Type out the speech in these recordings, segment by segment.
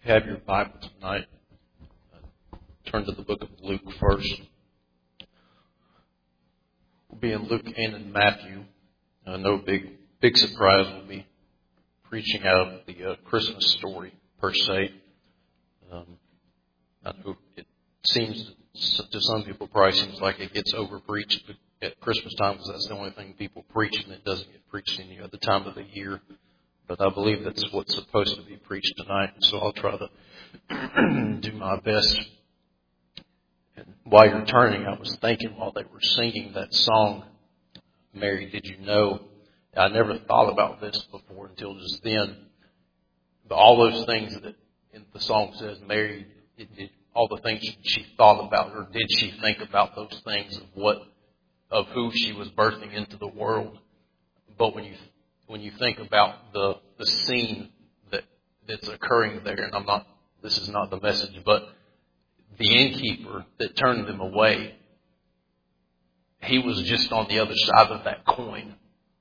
If you have your Bible tonight, turn to the book of Luke first. We'll be in Luke and in Matthew. No big surprise. We'll be preaching out of the Christmas story per se. I know it seems to some people probably seems like it gets overpreached at Christmas time because that's the only thing people preach, and it doesn't get preached any other time of the year. But I believe that's what's supposed to be preached tonight, so I'll try to do my best. And while you're turning, I was thinking while they were singing that song, Mary, Did You Know? I never thought about this before until just then. But all those things that the song says, Mary, all the things she thought about, or did she think about those things of who she was birthing into the world? But when you think about the scene that's occurring there, and this is not the message, but the innkeeper that turned them away, he was just on the other side of that coin.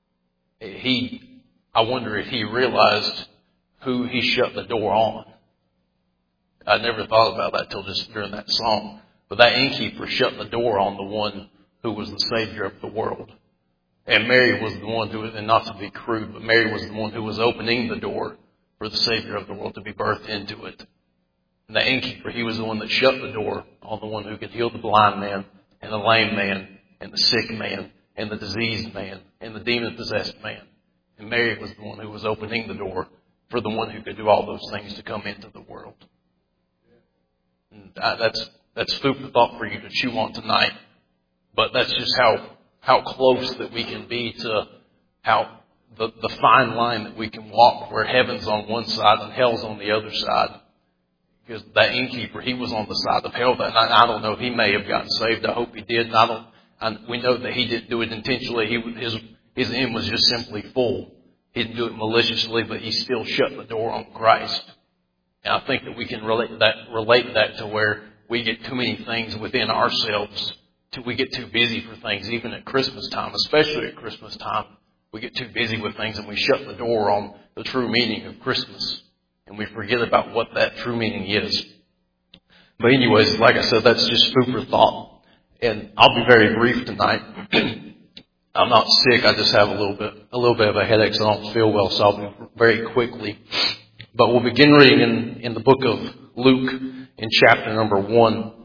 I wonder if he realized who he shut the door on. I never thought about that till just during that song. But that innkeeper shut the door on the one who was the Savior of the world. And Mary was the one who, and not to be crude, but Mary was the one who was opening the door for the Savior of the world to be birthed into it. And the innkeeper, he was the one that shut the door on the one who could heal the blind man, and the lame man, and the sick man, and the diseased man, and the demon-possessed man. And Mary was the one who was opening the door for the one who could do all those things to come into the world. And that's food for thought for you to chew on tonight. But that's just how close that we can be to how the fine line that we can walk where heaven's on one side and hell's on the other side. Because that innkeeper, he was on the side of hell. And I don't know if he may have gotten saved. I hope he did. We know that he didn't do it intentionally. His end was just simply full. He didn't do it maliciously, but he still shut the door on Christ. And I think that we can relate that to where we get too many things within ourselves. We get too busy for things, even at Christmas time, especially at Christmas time. We get too busy with things and we shut the door on the true meaning of Christmas. And we forget about what that true meaning is. But anyways, like I said, that's just food for thought. And I'll be very brief tonight. I'm not sick. I just have a little bit of a headache, so I don't feel well. So I'll be very quickly. But we'll begin reading in the book of Luke in chapter number 1.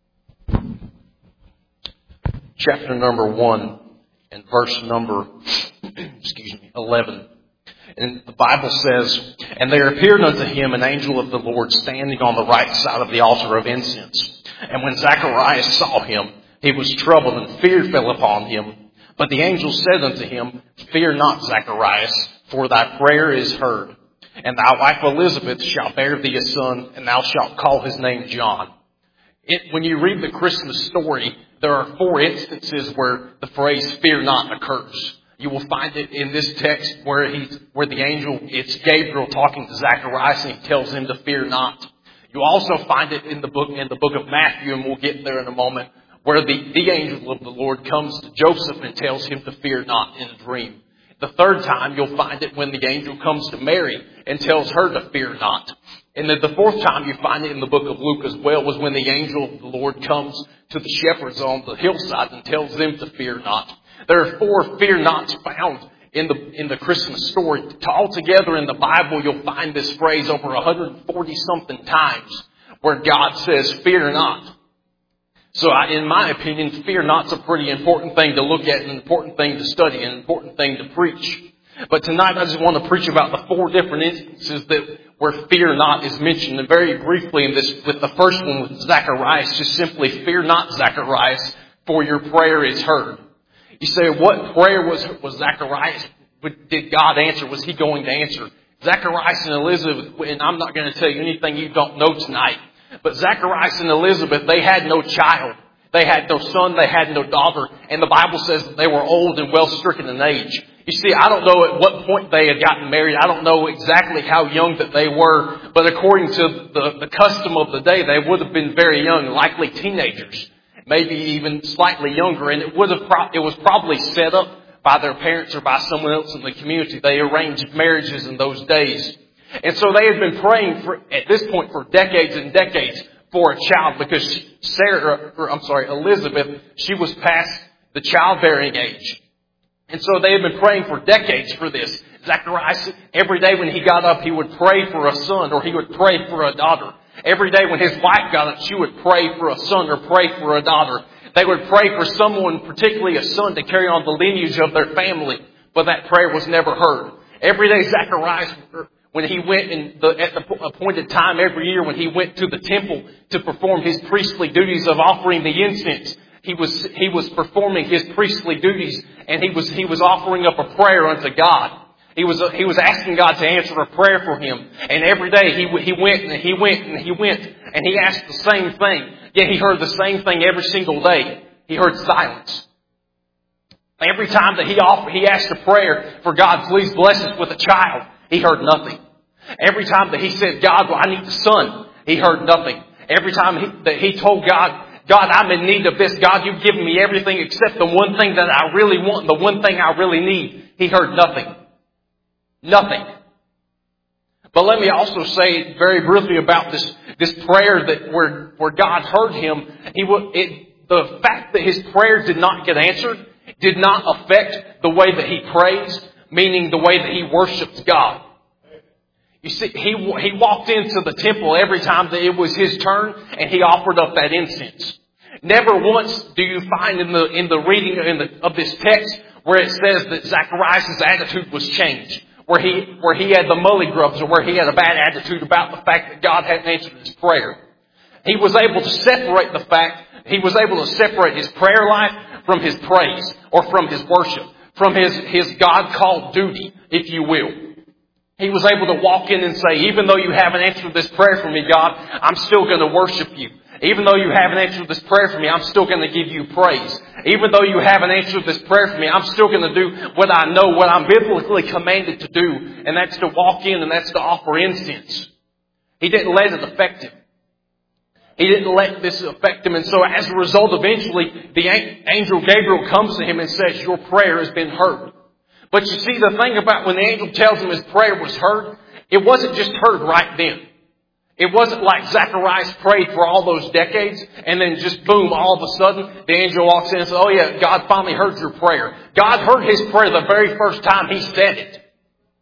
Chapter number 1 and verse number 11. And the Bible says, And there appeared unto him an angel of the Lord standing on the right side of the altar of incense. And when Zacharias saw him, he was troubled, and fear fell upon him. But the angel said unto him, Fear not, Zacharias, for thy prayer is heard. And thy wife Elizabeth shall bear thee a son, and thou shalt call his name John. When you read the Christmas story, there are 4 instances where the phrase fear not occurs. You will find it in this text where the angel, it's Gabriel talking to Zacharias, and he tells him to fear not. You also find it in the book of Matthew, and we'll get there in a moment, where the angel of the Lord comes to Joseph and tells him to fear not in a dream. The third time, you'll find it when the angel comes to Mary and tells her to fear not. And then the 4th time you find it in the book of Luke as well was when the angel of the Lord comes to the shepherds on the hillside and tells them to fear not. There are 4 fear nots found in the Christmas story. Altogether in the Bible, you'll find this phrase over 140-something times where God says, fear not. So in my opinion, fear not's a pretty important thing to look at, an important thing to study, an important thing to preach. But tonight I just want to preach about the 4 different instances where fear not is mentioned. And very briefly with the first one with Zacharias, just simply fear not, Zacharias, for your prayer is heard. You say, what prayer was Zacharias? Did God answer? Was he going to answer? Zacharias and Elizabeth, and I'm not going to tell you anything you don't know tonight, but Zacharias and Elizabeth, they had no child. They had no son. They had no daughter. And the Bible says that they were old and well stricken in age. You see, I don't know at what point they had gotten married. I don't know exactly how young that they were. But according to the custom of the day, they would have been very young, likely teenagers, maybe even slightly younger. And it was probably set up by their parents or by someone else in the community. They arranged marriages in those days. And so they had been praying at this point for decades and decades for a child because Elizabeth, she was past the childbearing age. And so they had been praying for decades for this. Zacharias, every day when he got up, he would pray for a son or he would pray for a daughter. Every day when his wife got up, she would pray for a son or pray for a daughter. They would pray for someone, particularly a son, to carry on the lineage of their family. But that prayer was never heard. Every day Zacharias, when he went at the appointed time every year, when he went to the temple to perform his priestly duties of offering the incense, he was performing his priestly duties, and he was offering up a prayer unto God. He was asking God to answer a prayer for him. And every day he went and he went and he went and he asked the same thing. Yet he heard the same thing every single day. He heard silence. Every time that he asked a prayer for God, please bless us with a child, he heard nothing. Every time that he said, God, well, I need a son, he heard nothing. Every time that he told God, God, I'm in need of this. God, you've given me everything except the one thing that I really want, the one thing I really need. He heard nothing. Nothing. But let me also say very briefly about this prayer that where God heard him. The fact that his prayer did not get answered did not affect the way that he prays, meaning the way that he worships God. You see, he walked into the temple every time that it was his turn, and he offered up that incense. Never once do you find in the reading of this text where it says that Zacharias' attitude was changed, where he had the mully grubs or where he had a bad attitude about the fact that God hadn't answered his prayer. He was able to separate his prayer life from his praise or from his worship, from his God-called duty, if you will. He was able to walk in and say, even though you haven't answered this prayer for me, God, I'm still going to worship you. Even though you haven't answered this prayer for me, I'm still going to give you praise. Even though you haven't answered this prayer for me, I'm still going to do what I know, what I'm biblically commanded to do. And that's to walk in and that's to offer incense. He didn't let it affect him. He didn't let this affect him. And so as a result, eventually, the angel Gabriel comes to him and says, your prayer has been heard. But you see, the thing about when the angel tells him his prayer was heard, it wasn't just heard right then. It wasn't like Zacharias prayed for all those decades and then just boom, all of a sudden the angel walks in and says, oh yeah, God finally heard your prayer. God heard his prayer the very first time he said it.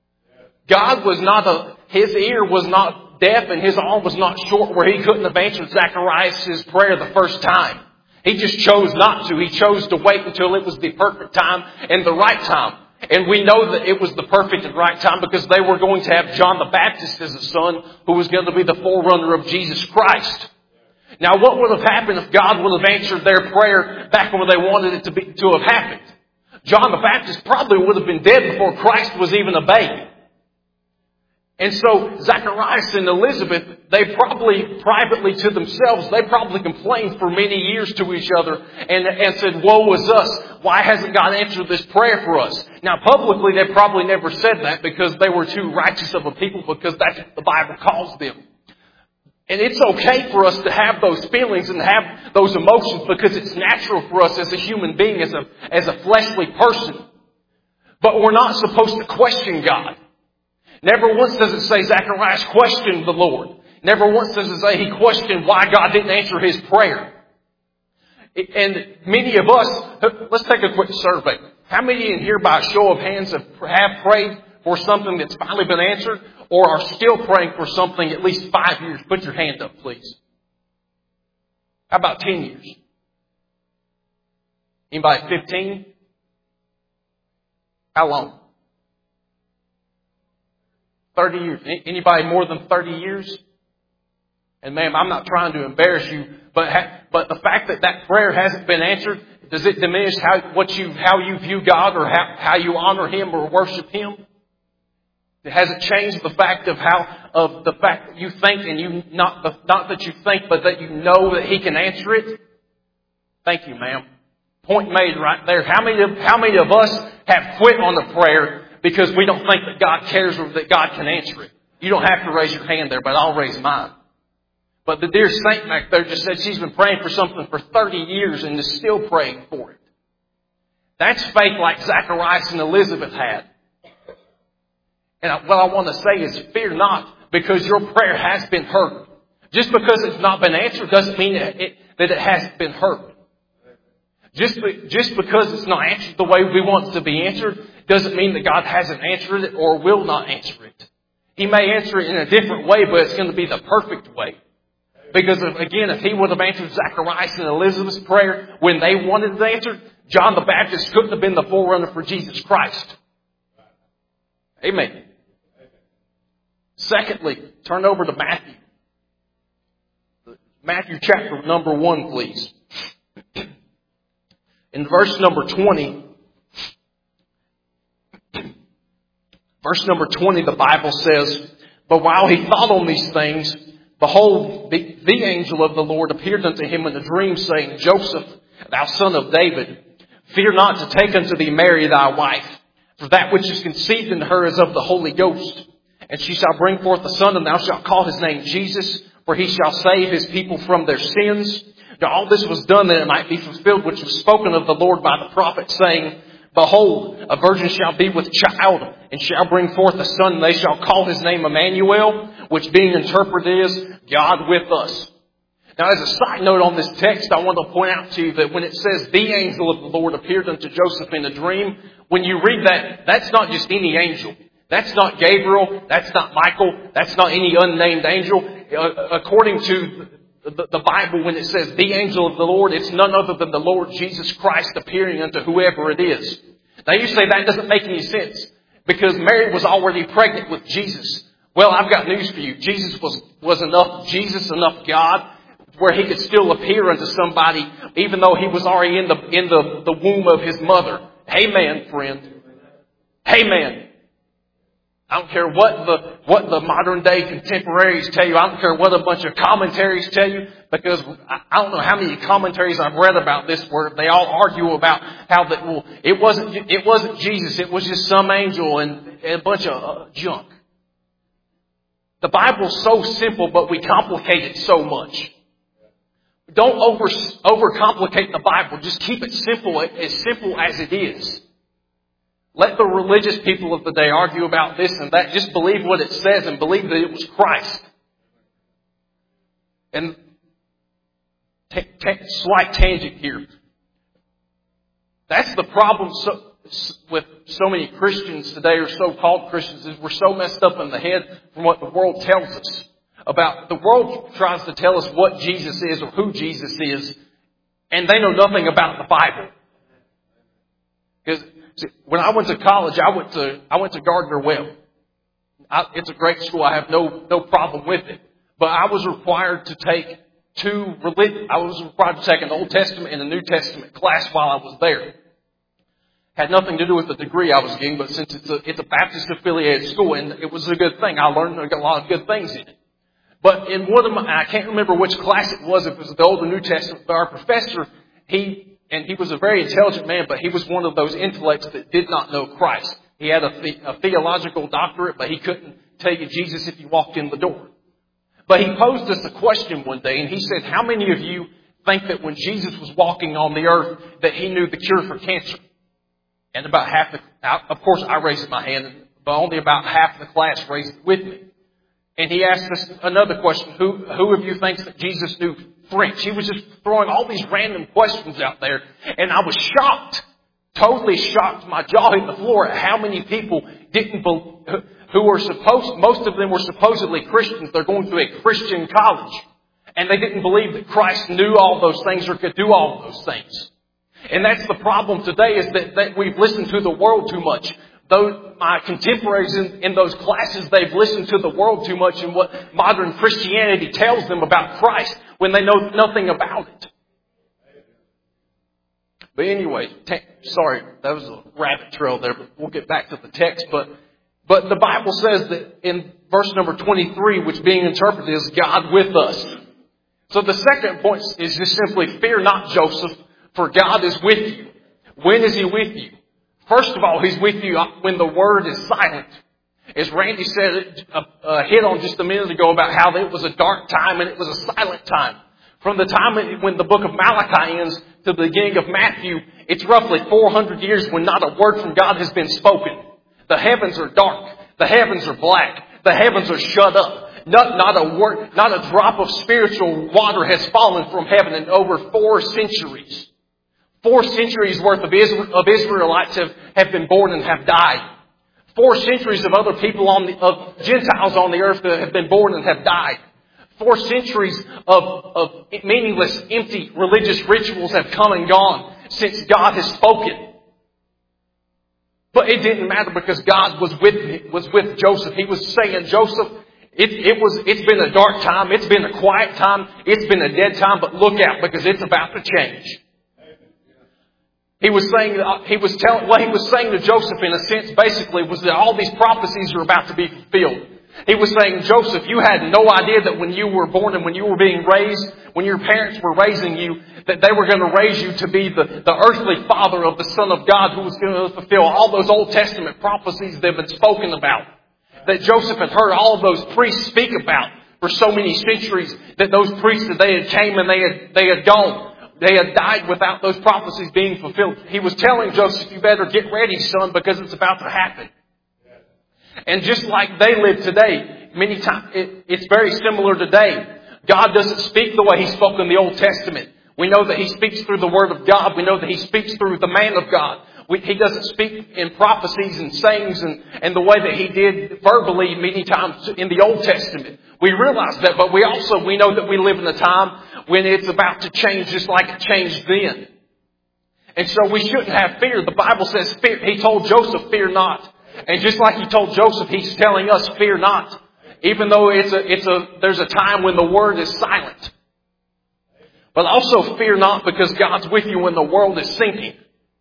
His ear was not deaf and his arm was not short where he couldn't have answered Zacharias' prayer the first time. He just chose not to. He chose to wait until it was the perfect time and the right time. And we know that it was the perfect and right time because they were going to have John the Baptist as a son who was going to be the forerunner of Jesus Christ. Now, what would have happened if God would have answered their prayer back when they wanted it to have happened? John the Baptist probably would have been dead before Christ was even a baby. And so Zacharias and Elizabeth, they probably privately to themselves, they probably complained for many years to each other and said, woe is us. Why hasn't God answered this prayer for us? Now publicly they probably never said that because they were too righteous of a people, because that's what the Bible calls them. And it's okay for us to have those feelings and have those emotions because it's natural for us as a human being, as a fleshly person. But we're not supposed to question God. Never once does it say Zacharias questioned the Lord. Never once does it say he questioned why God didn't answer his prayer. And many of us, let's take a quick survey. How many in here by a show of hands have prayed for something that's finally been answered or are still praying for something at least 5 years? Put your hand up, please. How about 10 years? Anybody 15? How long? 30 years. Anybody more than 30 years? And ma'am, I'm not trying to embarrass you, but the fact that prayer hasn't been answered, does it diminish how you view God or how you honor Him or worship Him? Has it changed the fact that you think and you not that you think, but that you know that He can answer it? Thank you, ma'am. Point made right there. How many of us have quit on the prayer because we don't think that God cares or that God can answer it? You don't have to raise your hand there, but I'll raise mine. But the dear saint back there just said she's been praying for something for 30 years and is still praying for it. That's faith like Zacharias and Elizabeth had. And what I want to say is fear not, because your prayer has been heard. Just because it's not been answered doesn't mean that it hasn't been heard. Just because it's not answered the way we want it to be answered doesn't mean that God hasn't answered it or will not answer it. He may answer it in a different way, but it's going to be the perfect way. Because again, if He would have answered Zacharias and Elizabeth's prayer when they wanted it answered, John the Baptist couldn't have been the forerunner for Jesus Christ. Amen. Secondly, turn over to Matthew. Matthew chapter number 1, please. In verse number 20, the Bible says, "But while he thought on these things, behold, the angel of the Lord appeared unto him in a dream, saying, Joseph, thou son of David, fear not to take unto thee Mary thy wife, for that which is conceived in her is of the Holy Ghost. And she shall bring forth a son, and thou shalt call his name Jesus, for he shall save his people from their sins. Now all this was done that it might be fulfilled, which was spoken of the Lord by the prophet, saying, Behold, a virgin shall be with child, and shall bring forth a son, and they shall call his name Emmanuel, which being interpreted is God with us." Now, as a side note on this text, I want to point out to you that when it says the angel of the Lord appeared unto Joseph in a dream, when you read that, that's not just any angel. That's not Gabriel. That's not Michael. That's not any unnamed angel. According to the Bible, when it says the angel of the Lord, it's none other than the Lord Jesus Christ appearing unto whoever it is. Now you say that doesn't make any sense because Mary was already pregnant with Jesus. Well, I've got news for you. Jesus was enough Jesus, enough God, where He could still appear unto somebody even though He was already in the womb of His mother. Amen, friend. Amen. I don't care what the modern day contemporaries tell you. I don't care what a bunch of commentaries tell you, because I don't know how many commentaries I've read about this where they all argue about how that, well, it wasn't Jesus, it was just some angel and a bunch of junk. The Bible's so simple, but we complicate it so much. Don't overcomplicate the Bible. Just keep it simple as it is. Let the religious people of the day argue about this and that. Just believe what it says and believe that it was Christ. And slight tangent here. That's the problem with so many Christians today, or so-called Christians, is we're so messed up in the head from what the world tells us. The world tries to tell us what Jesus is or who Jesus is, and they know nothing about the Bible. Because when I went to college, I went to Gardner Webb. It's a great school. I have no problem with it. But I was required to take an Old Testament and a New Testament class while I was there. Had nothing to do with the degree I was getting, but since it's a Baptist affiliated school, and it was a good thing. I learned a lot of good things in it. But in one of I can't remember which class it was. If it was the Old or New Testament, but our professor, he was a very intelligent man, but he was one of those intellects that did not know Christ. He had a theological doctorate, but he couldn't tell you Jesus if you walked in the door. But he posed us a question one day, and he said, how many of you think that when Jesus was walking on the earth that He knew the cure for cancer? And about half of course I raised my hand, but only about half of the class raised it with me. And he asked us another question. Who of you thinks that Jesus knew French? He was just throwing all these random questions out there. And I was shocked, totally shocked. My jaw hit the floor at how many people most of them were supposedly Christians. They're going to a Christian college. And they didn't believe that Christ knew all those things or could do all those things. And that's the problem today, is that we've listened to the world too much. Though my contemporaries in those classes, they've listened to the world too much and what modern Christianity tells them about Christ when they know nothing about it. But anyway, sorry, that was a rabbit trail there, but we'll get back to the text. But the Bible says that in verse number 23, which being interpreted is God with us. So the second point is just simply, fear not, Joseph, for God is with you. When is He with you? First of all, He's with you when the Word is silent. As Randy said, hit on just a minute ago about how it was a dark time and it was a silent time. From the time when the book of Malachi ends to the beginning of Matthew, it's roughly 400 years when not a word from God has been spoken. The heavens are dark. The heavens are black. The heavens are shut up. Not a drop of spiritual water has fallen from heaven in over 4 centuries. 4 centuries worth of Israelites have been born and have died. 4 centuries of other people of Gentiles on the earth that have been born and have died. 4 centuries of meaningless, empty religious rituals have come and gone since God has spoken. But it didn't matter because God was with Joseph. He was saying, Joseph, it's been a dark time. It's been a quiet time. It's been a dead time. But look out because it's about to change. He was saying to Joseph in a sense basically was that all these prophecies are about to be fulfilled. He was saying, Joseph, you had no idea that when you were born and when you were being raised, when your parents were raising you, that they were going to raise you to be the earthly father of the Son of God who was going to fulfill all those Old Testament prophecies that have been spoken about. That Joseph had heard all of those priests speak about for so many centuries, that those priests, that they had came and they had gone. They had died without those prophecies being fulfilled. He was telling Joseph, you better get ready, son, because it's about to happen. And just like they live today, many times, it's very similar today. God doesn't speak the way He spoke in the Old Testament. We know that He speaks through the Word of God. We know that He speaks through the man of God. He doesn't speak in prophecies and sayings and the way that He did verbally many times in the Old Testament. We realize that, but we know that we live in a time when it's about to change just like it changed then. And so we shouldn't have fear. The Bible says fear. He told Joseph, fear not. And just like He told Joseph, He's telling us, fear not. Even though there's a time when the word is silent. But also fear not because God's with you when the world is sinking.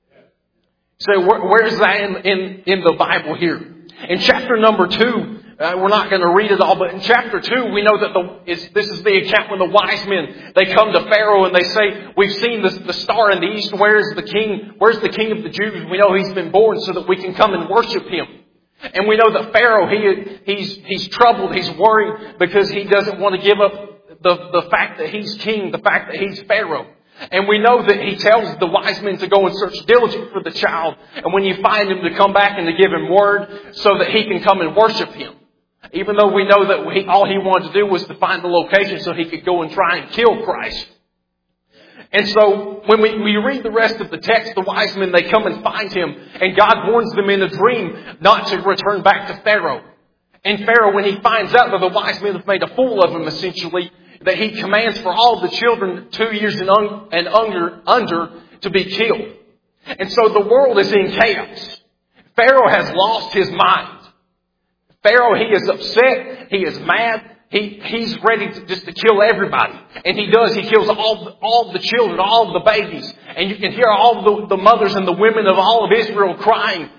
So where is that in the Bible here? In chapter number 2, we're not going to read it all, but in chapter 2, we know that this is the account when the wise men, they come to Pharaoh and they say, we've seen the star in the east. Where is the king? Where's the king of the Jews? We know he's been born so that we can come and worship him. And we know that Pharaoh, he's troubled, he's worried because he doesn't want to give up the fact that he's king, the fact that he's Pharaoh. And we know that he tells the wise men to go and search diligently for the child. And when you find him, to come back and to give him word so that he can come and worship him. Even though we know that all he wanted to do was to find the location so he could go and try and kill Christ. And so when we read the rest of the text, the wise men, they come and find him. And God warns them in a dream not to return back to Pharaoh. And Pharaoh, when he finds out that the wise men have made a fool of him, essentially, that he commands for all the children 2 years and under to be killed. And so the world is in chaos. Pharaoh has lost his mind. Pharaoh, he is upset. He is mad. He's ready to kill everybody. And he does. He kills all the children, all the babies. And you can hear all the mothers and the women of all of Israel crying.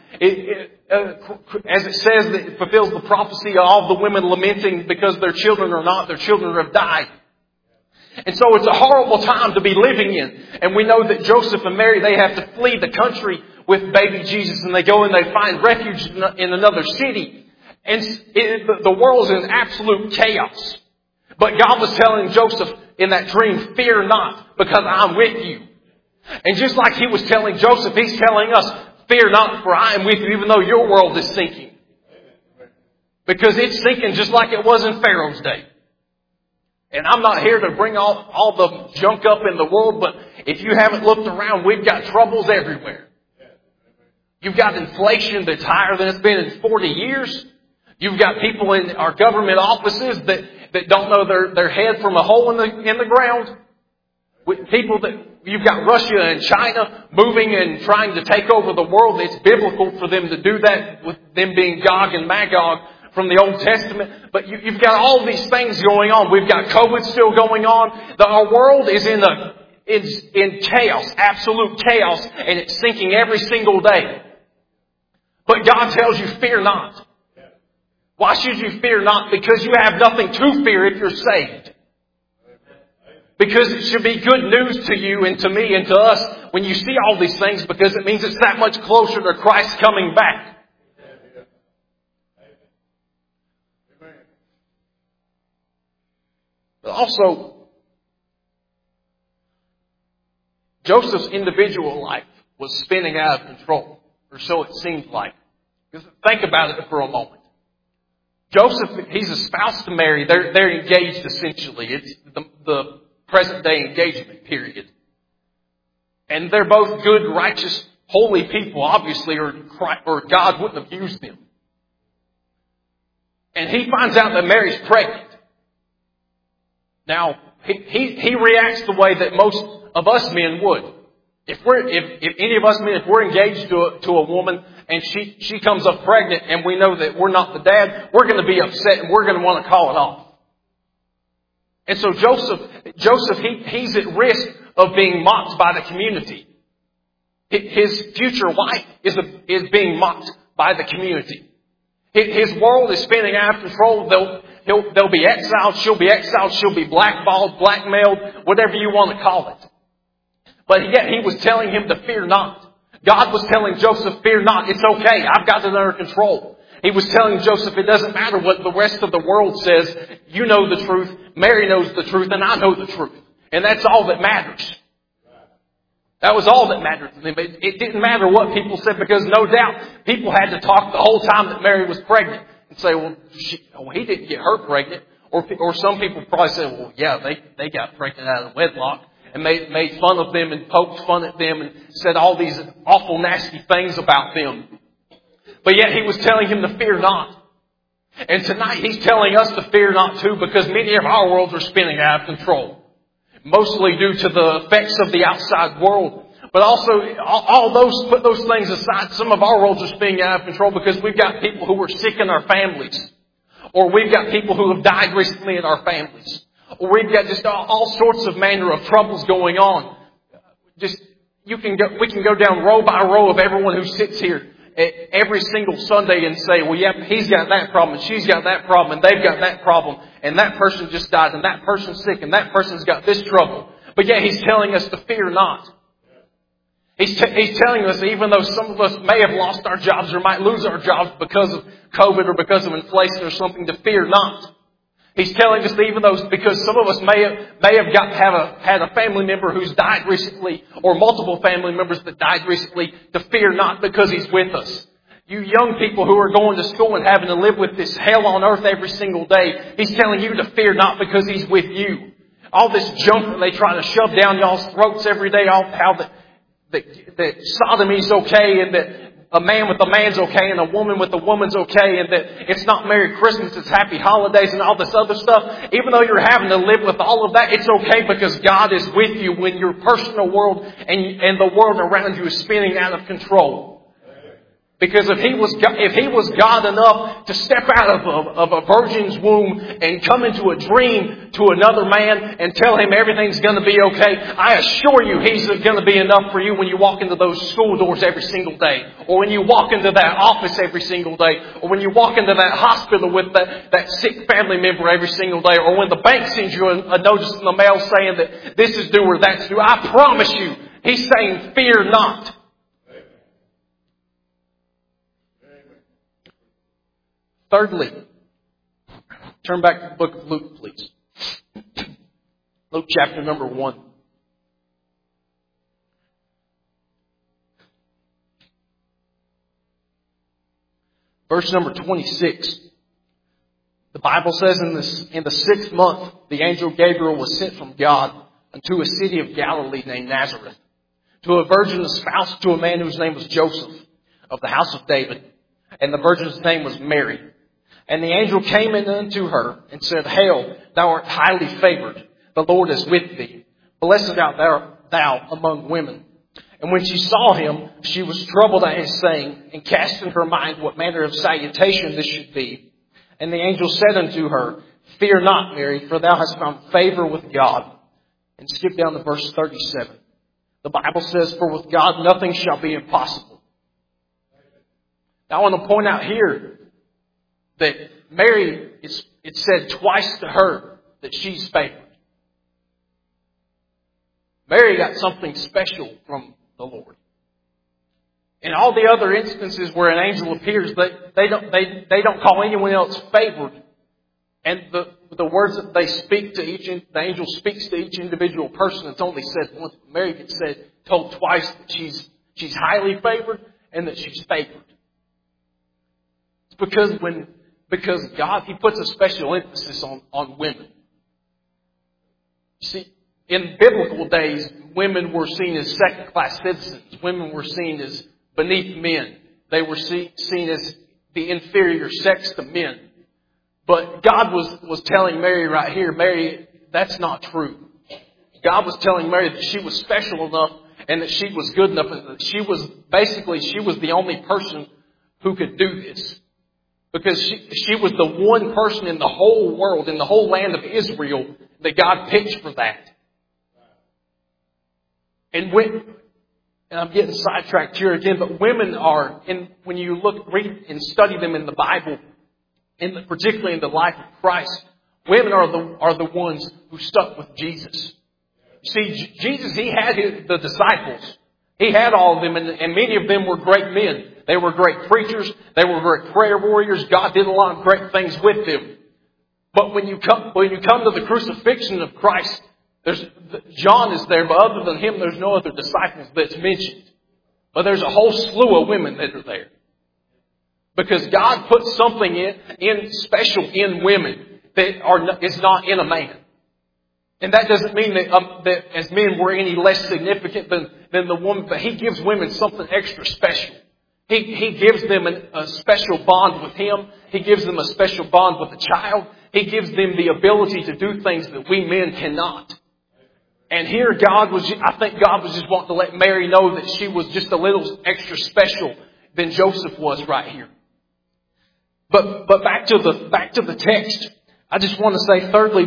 As it says, that it fulfills the prophecy of all the women lamenting because their children have died. And so it's a horrible time to be living in. And we know that Joseph and Mary, they have to flee the country with baby Jesus. And they go and they find refuge in another city. And the world's in absolute chaos. But God was telling Joseph in that dream, fear not, because I'm with you. And just like He was telling Joseph, He's telling us, fear not, for I am with you, even though your world is sinking. Because it's sinking just like it was in Pharaoh's day. And I'm not here to bring all the junk up in the world, but if you haven't looked around, we've got troubles everywhere. You've got inflation that's higher than it's been in 40 years. You've got people in our government offices that don't know their head from a hole in the ground. People you've got Russia and China moving and trying to take over the world. It's biblical for them to do that, with them being Gog and Magog from the Old Testament. But you've got all these things going on. We've got COVID still going on. Our world is in chaos, absolute chaos, and it's sinking every single day. But God tells you, fear not. Why should you fear not? Because you have nothing to fear if you're saved. Because it should be good news to you and to me and to us when you see all these things, because it means it's that much closer to Christ coming back. But also, Joseph's individual life was spinning out of control, or so it seemed like. Because think about it for a moment. Joseph, he's a spouse to Mary. They're engaged essentially. It's the present day engagement period. And they're both good, righteous, holy people, obviously, or God wouldn't have used them. And he finds out that Mary's pregnant. Now, he reacts the way that most of us men would. If any of us men, if we're engaged to a woman and she comes up pregnant and we know that we're not the dad, we're going to be upset and we're going to want to call it off. And so Joseph, he's at risk of being mocked by the community. His future wife is being mocked by the community. His world is spinning out of control. They'll be exiled. She'll be exiled. She'll be blackballed, blackmailed, whatever you want to call it. But yet he was telling him to fear not. God was telling Joseph, fear not. It's okay. I've got it under control. He was telling Joseph, it doesn't matter what the rest of the world says. You know the truth. Mary knows the truth, and I know the truth. And that's all that matters. That was all that mattered to them. It didn't matter what people said, because no doubt people had to talk the whole time that Mary was pregnant and say, well, he didn't get her pregnant. Or some people probably said, well, yeah, they got pregnant out of wedlock, and made fun of them and poked fun at them and said all these awful, nasty things about them. But yet he was telling him to fear not. And tonight he's telling us to fear not too, because many of our worlds are spinning out of control. Mostly due to the effects of the outside world. But also, put those things aside, some of our worlds are spinning out of control because we've got people who are sick in our families. Or we've got people who have died recently in our families. Or we've got just all sorts of manner of troubles going on. We can go down row by row of everyone who sits here every single Sunday and say, well, yeah, he's got that problem, and she's got that problem, and they've got that problem, and that person just died, and that person's sick, and that person's got this trouble. But yet he's telling us to fear not. He's telling us, even though some of us may have lost our jobs or might lose our jobs because of COVID or because of inflation or something, to fear not. He's telling us that even though, because some of us may have had a family member who's died recently, or multiple family members that died recently, to fear not, because He's with us. You young people who are going to school and having to live with this hell on earth every single day, He's telling you to fear not, because He's with you. All this junk that they try to shove down y'all's throats every day, how that sodomy's okay, and that a man with a man's okay, and a woman with a woman's okay, and that it's not Merry Christmas, it's Happy Holidays, and all this other stuff. Even though you're having to live with all of that, it's okay, because God is with you when your personal world and the world around you is spinning out of control. Because if He was God enough to step out of a virgin's womb and come into a dream to another man and tell him everything's going to be okay, I assure you He's going to be enough for you when you walk into those school doors every single day, or when you walk into that office every single day, or when you walk into that hospital with that sick family member every single day, or when the bank sends you a notice in the mail saying that this is due or that's due. I promise you, He's saying, fear not. Thirdly, turn back to the book of Luke, please. Luke chapter number 1. Verse number 26. The Bible says in the 6th month, the angel Gabriel was sent from God unto a city of Galilee named Nazareth, to a virgin espoused to a man whose name was Joseph, of the house of David. And the virgin's name was Mary. And the angel came in unto her and said, Hail, thou art highly favored. The Lord is with thee. Blessed art thou among women. And when she saw him, she was troubled at his saying, and cast in her mind what manner of salutation this should be. And the angel said unto her, Fear not, Mary, for thou hast found favor with God. And skip down to verse 37. The Bible says, For with God nothing shall be impossible. Now I want to point out here that Mary, it said twice to her that she's favored. Mary got something special from the Lord. In all the other instances where an angel appears, they don't call anyone else favored. And the words that they speak to the angel speaks to each individual person. It's only said once. Mary gets told twice that she's highly favored and that she's favored. It's because when Because God, He puts a special emphasis on women. You see, in biblical days, women were seen as second-class citizens. Women were seen as beneath men. They were seen as the inferior sex to men. But God was telling Mary right here, Mary, that's not true. God was telling Mary that she was special enough and that she was good enough. And that she was the only person who could do this. Because she was the one person in the whole world, in the whole land of Israel, that God picked for that. And I'm getting sidetracked here again, but women are, when you read and study them in the Bible, particularly in the life of Christ, women are the ones who stuck with Jesus. See, Jesus, He had the disciples. He had all of them, and many of them were great men. They were great preachers. They were great prayer warriors. God did a lot of great things with them. But when you come to the crucifixion of Christ, John is there, but other than him, there's no other disciples that's mentioned. But there's a whole slew of women that are there. Because God put something in special in women that is not in a man. And that doesn't mean that as men we're any less significant than the woman, but He gives women something extra special. He gives them a special bond with Him. He gives them a special bond with the child. He gives them the ability to do things that we men cannot. And here I think God was just wanting to let Mary know that she was just a little extra special than Joseph was right here. But back to the text, I just want to say thirdly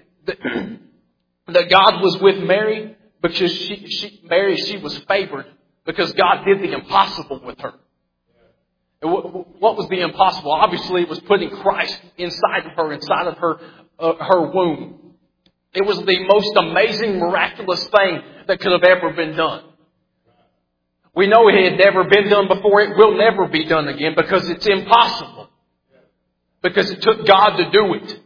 that God was with Mary because she was favored because God did the impossible with her. And what was the impossible? Obviously, it was putting Christ inside of her womb. It was the most amazing, miraculous thing that could have ever been done. We know it had never been done before. It will never be done again because it's impossible. Because it took God to do it.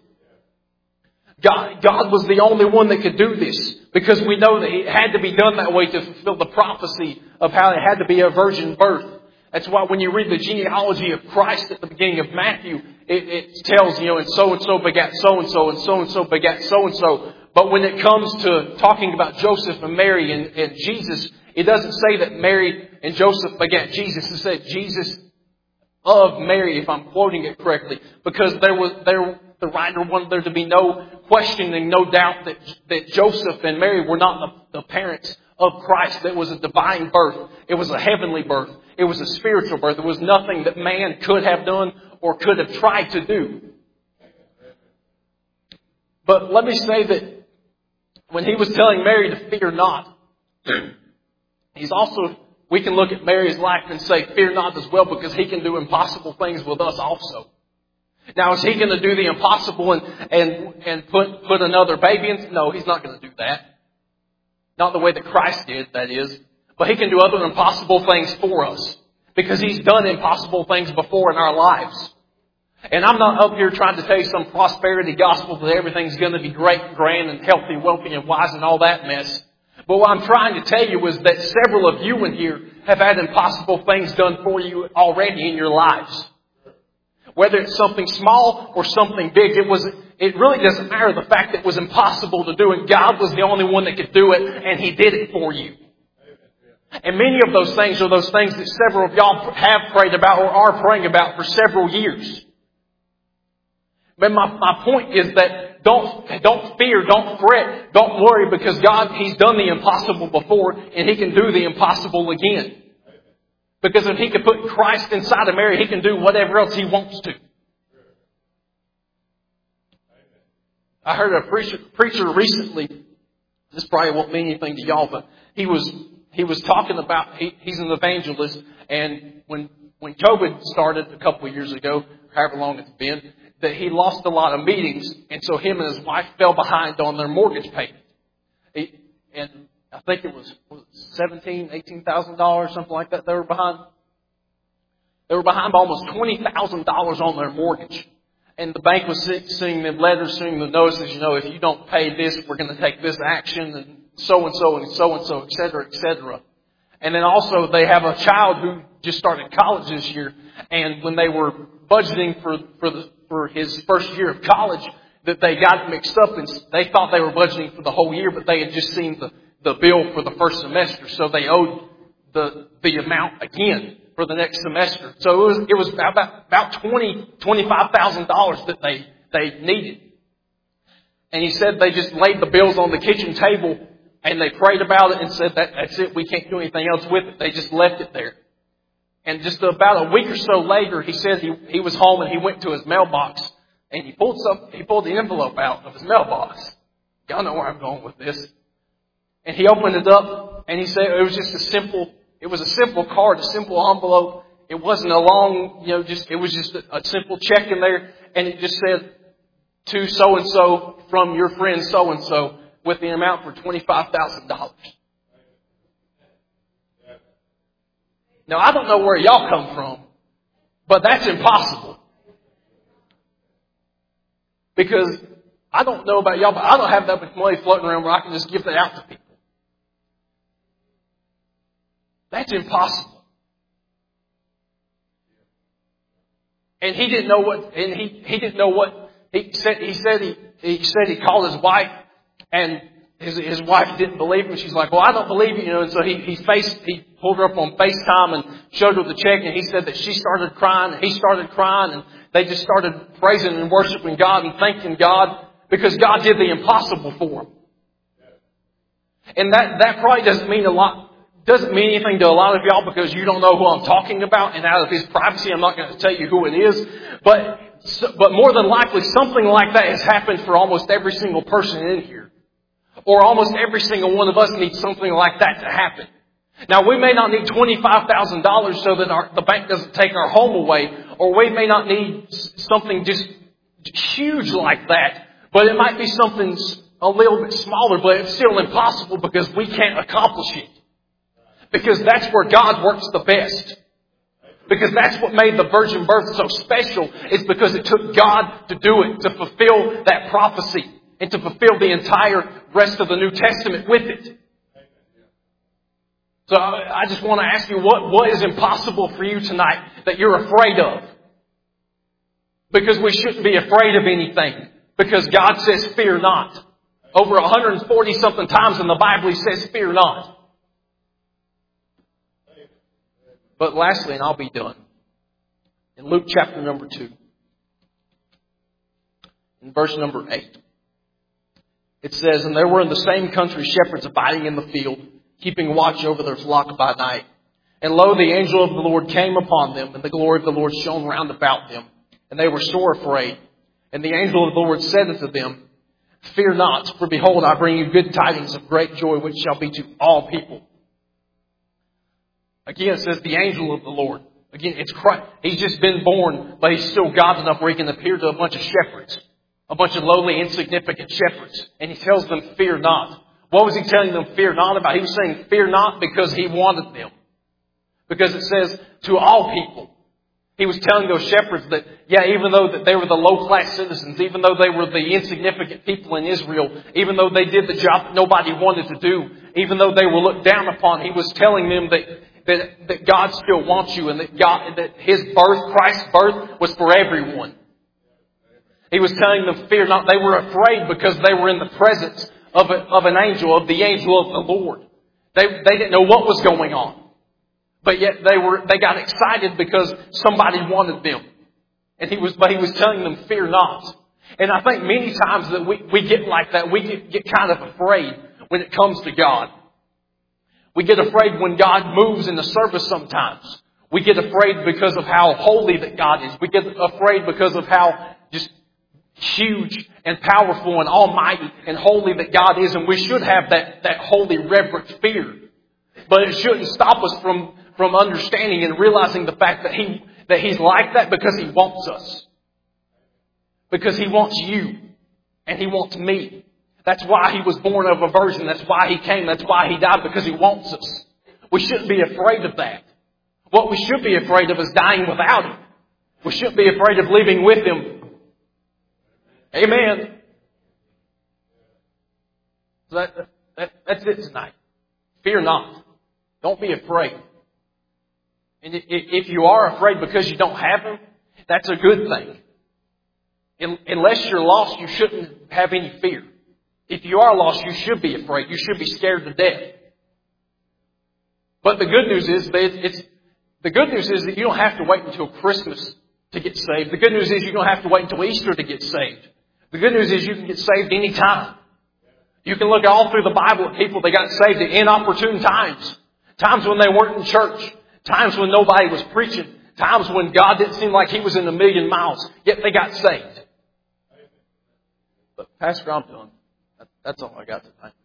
God was the only one that could do this. Because we know that it had to be done that way to fulfill the prophecy of how it had to be a virgin birth. That's why when you read the genealogy of Christ at the beginning of Matthew, it tells, and so-and-so begat so-and-so, and so-and-so begat so-and-so. But when it comes to talking about Joseph and Mary and Jesus, it doesn't say that Mary and Joseph begat Jesus. It said Jesus of Mary, if I'm quoting it correctly. Because the writer wanted there to be no questioning, no doubt that Joseph and Mary were not the parents of Christ. That was a divine birth. It was a heavenly birth. It was a spiritual birth. It was nothing that man could have done or could have tried to do. But let me say that when He was telling Mary to fear not, we can look at Mary's life and say, fear not as well, because He can do impossible things with us also. Now, is He going to do the impossible and put another baby in? No, He's not going to do that. Not the way that Christ did, that is. But He can do other impossible things for us. Because He's done impossible things before in our lives. And I'm not up here trying to tell you some prosperity gospel that everything's going to be great, grand, and healthy, wealthy, and wise, and all that mess. But what I'm trying to tell you is that several of you in here have had impossible things done for you already in your lives. Whether it's something small or something big, it really doesn't matter the fact that it was impossible to do it. God was the only one that could do it, and He did it for you. And many of those things are those things that several of y'all have prayed about or are praying about for several years. But my point is that don't fear, don't fret, don't worry, because God, He's done the impossible before, and He can do the impossible again. Because if He could put Christ inside of Mary, He can do whatever else He wants to. I heard a preacher recently, this probably won't mean anything to y'all, but he was talking about, he's an evangelist, and when COVID started a couple of years ago, however long it's been, that he lost a lot of meetings, and so him and his wife fell behind on their mortgage payment. And I think it was $17,000, $18,000, something like that they were behind. They were behind by almost $20,000 on their mortgage. And the bank was sending them letters, sending them notices, if you don't pay this, we're going to take this action, and so and so, et cetera, et cetera. And then also they have a child who just started college this year, and when they were budgeting for his first year of college, that they got mixed up and they thought they were budgeting for the whole year, but they had just seen the bill for the first semester, so they owed the amount again for the next semester. So it was about $25,000 that they needed. And he said they just laid the bills on the kitchen table and they prayed about it and said that's it, we can't do anything else with it. They just left it there. And just about a week or so later, he said he was home and he went to his mailbox and he pulled the envelope out of his mailbox. Y'all know where I'm going with this. And he opened it up and he said it was just a simple card, a simple envelope. It wasn't a long, it was just a simple check in there, and it just said, to so-and-so from your friend so-and-so with the amount for $25,000. Now, I don't know where y'all come from, but that's impossible. Because I don't know about y'all, but I don't have that much money floating around where I can just give that out to people. That's impossible. And he didn't know what he said he called his wife, and his wife didn't believe him. She's like, well, I don't believe you, and so he pulled her up on FaceTime and showed her the check, and he said that she started crying and he started crying, and they just started praising and worshiping God and thanking God because God did the impossible for them. And that probably doesn't mean anything to a lot of y'all because you don't know who I'm talking about, and out of his privacy I'm not going to tell you who it is. But more than likely something like that has happened for almost every single person in here. Or almost every single one of us needs something like that to happen. Now we may not need $25,000 so that the bank doesn't take our home away, or we may not need something just huge like that, but it might be something a little bit smaller, but it's still impossible because we can't accomplish it. Because that's where God works the best. Because that's what made the virgin birth so special. It's because it took God to do it, to fulfill that prophecy, and to fulfill the entire rest of the New Testament with it. So I just want to ask you, what is impossible for you tonight that you're afraid of? Because we shouldn't be afraid of anything. Because God says, fear not. Over 140 something times in the Bible He says, fear not. But lastly, and I'll be done, in Luke chapter number 2, in verse number 8, it says, and there were in the same country shepherds abiding in the field, keeping watch over their flock by night. And lo, the angel of the Lord came upon them, and the glory of the Lord shone round about them, and they were sore afraid. And the angel of the Lord said unto them, fear not, for behold, I bring you good tidings of great joy, which shall be to all people. Again, it says the angel of the Lord. Again, it's Christ. He's just been born, but He's still God enough where He can appear to a bunch of shepherds. A bunch of lowly, insignificant shepherds. And He tells them, fear not. What was He telling them fear not about? He was saying fear not because He wanted them. Because it says to all people. He was telling those shepherds that, even though that they were the low-class citizens, even though they were the insignificant people in Israel, even though they did the job that nobody wanted to do, even though they were looked down upon, He was telling them that God still wants you, and that His birth, Christ's birth, was for everyone. He was telling them, fear not. They were afraid because they were in the presence of an angel, of the angel of the Lord. They didn't know what was going on. But yet they got excited because somebody wanted them. And he was telling them, fear not. And I think many times that we get like that. We get kind of afraid when it comes to God. We get afraid when God moves in the service sometimes. We get afraid because of how holy that God is. We get afraid because of how just huge and powerful and almighty and holy that God is. And we should have that holy reverent fear. But it shouldn't stop us from understanding and realizing the fact that He's like that because He wants us. Because He wants you. And He wants me. That's why He was born of a virgin. That's why He came. That's why He died, because He wants us. We shouldn't be afraid of that. What we should be afraid of is dying without Him. We shouldn't be afraid of living with Him. Amen. So that's it tonight. Fear not. Don't be afraid. And if you are afraid because you don't have Him, that's a good thing. Unless you're lost, you shouldn't have any fear. If you are lost, you should be afraid. You should be scared to death. But the good news is that you don't have to wait until Christmas to get saved. The good news is you don't have to wait until Easter to get saved. The good news is you can get saved any time. You can look all through the Bible at people that got saved at inopportune times. Times when they weren't in church. Times when nobody was preaching. Times when God didn't seem like He was in a million miles. Yet they got saved. But Pastor, I'm done. That's all I got tonight.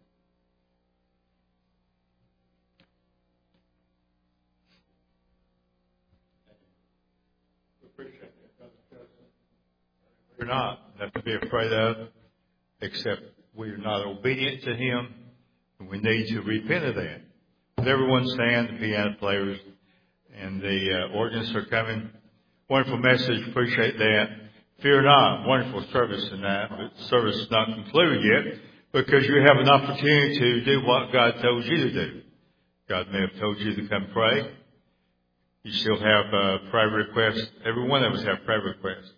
We're not have to be afraid of, except we're not obedient to Him, and we need to repent of that. But everyone stand, the piano players and the organists are coming. Wonderful message, appreciate that. Fear not, wonderful service tonight, but service is not concluded yet, because you have an opportunity to do what God told you to do. God may have told you to come pray. You still have prayer requests. Every one of us have prayer requests.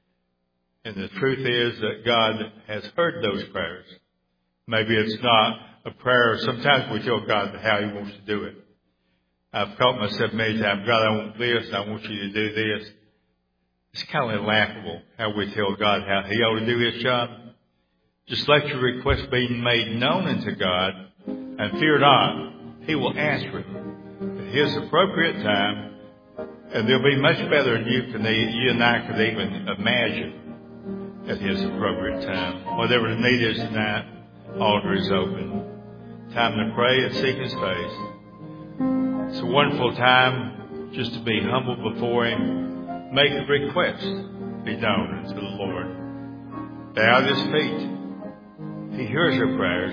And the truth is that God has heard those prayers. Maybe it's not a prayer. Sometimes we tell God how He wants to do it. I've caught myself many times, God, I want this, I want you to do this. It's kind of laughable how we tell God how He ought to do His job. Just let your request be made known unto God, and fear not, He will answer it at His appropriate time, and they'll be much better than you and I could even imagine at His appropriate time. Whatever the need is tonight, altar is open. Time to pray and seek His face. It's a wonderful time just to be humble before Him. Make a request be known unto the Lord. Bow at His feet. He hears your prayers,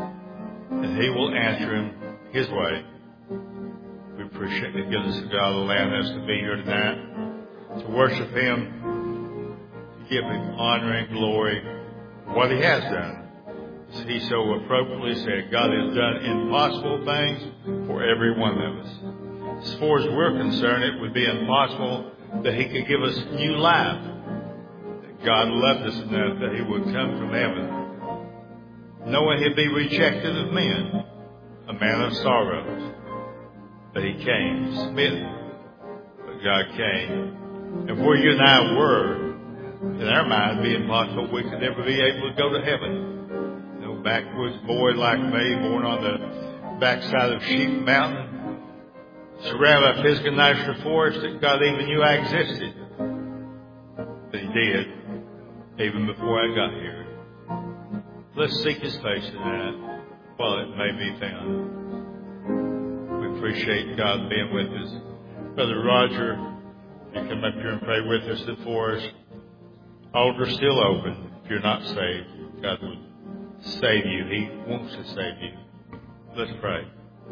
and He will answer them His way. We appreciate the goodness of God allowing us to be here tonight, to worship Him, to give Him honor and glory for what He has done. As He so appropriately said, God has done impossible things for every one of us. As far as we're concerned, it would be impossible that He could give us new life. That God loved us enough that He would come from heaven, knowing He'd be rejected of men, a man of sorrows. But He came, smitten, but God came. And where you and I were, in our mind, it'd be impossible we could ever be able to go to heaven. No backwoods boy like me, born on the backside of Sheep Mountain, surrounded by Pisgah National Forest, that God even knew I existed. But He did, even before I got here. Let's seek His face tonight while it may be found. We appreciate God being with us. Brother Roger, you come up here and pray with us and for us. Altar's still open. If you're not saved, God would save you. He wants to save you. Let's pray.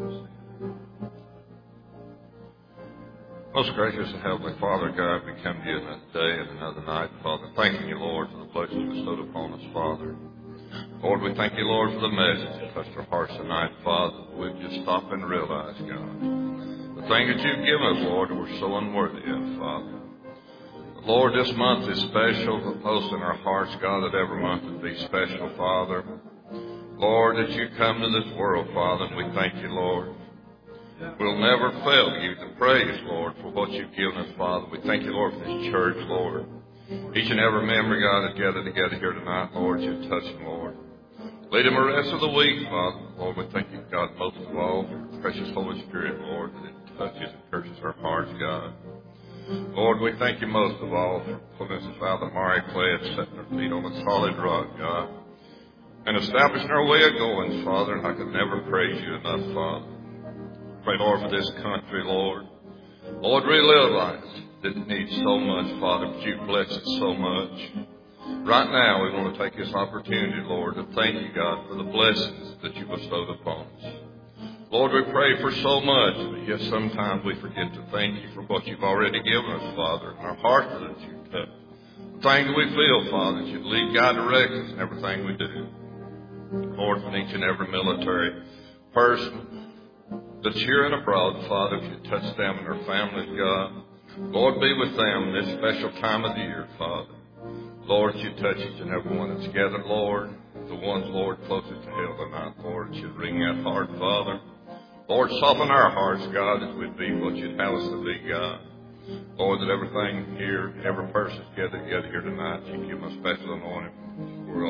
Most gracious and Heavenly Father, God, we come to you another day and another night, Father, thanking you, Lord, for the blessings bestowed upon us, Father. Lord, we thank you, Lord, for the message that touched our hearts tonight, Father. We've just stopped and realized, God, the thing that you've given us, Lord, we're so unworthy of, Father. Lord, this month is special, but most in our hearts, God, that every month would be special, Father. Lord, that you come to this world, Father, and we thank you, Lord. We'll never fail to give you the praise, Lord, for what you've given us, Father. We thank you, Lord, for this church, Lord. Each and every member, God, that's gathered together here tonight, Lord, you touch them, Lord. Lead them the rest of the week, Father. Lord, we thank you, God, most of all, for your precious Holy Spirit, Lord, that it touches and pierces our hearts, God. Lord, we thank you most of all for pulling us out of the miry clay and setting our feet on a solid rock, God, and establishing our way of going, Father, and I could never praise you enough, Father. Pray, Lord, for this country, Lord. Lord, realize that it needs so much, Father, but you bless it so much. Right now, we want to take this opportunity, Lord, to thank you, God, for the blessings that you bestowed upon us. Lord, we pray for so much, but yet sometimes we forget to thank you for what you've already given us, Father, and our hearts that you've touched. The things that we feel, Father, that you lead, guide, direct us in everything we do. Lord, for each and every military person, that's here and abroad, Father, if you touch them and their families, God. Lord, be with them this special time of the year, Father. Lord, you touch each and every one that's gathered, Lord. The ones, Lord, closest to hell tonight, Lord, should wring that heart, Father. Lord, soften our hearts, God, as we be what you'd have us to be, God. Lord, that everything here, every person gathered here tonight, you give them a special anointing.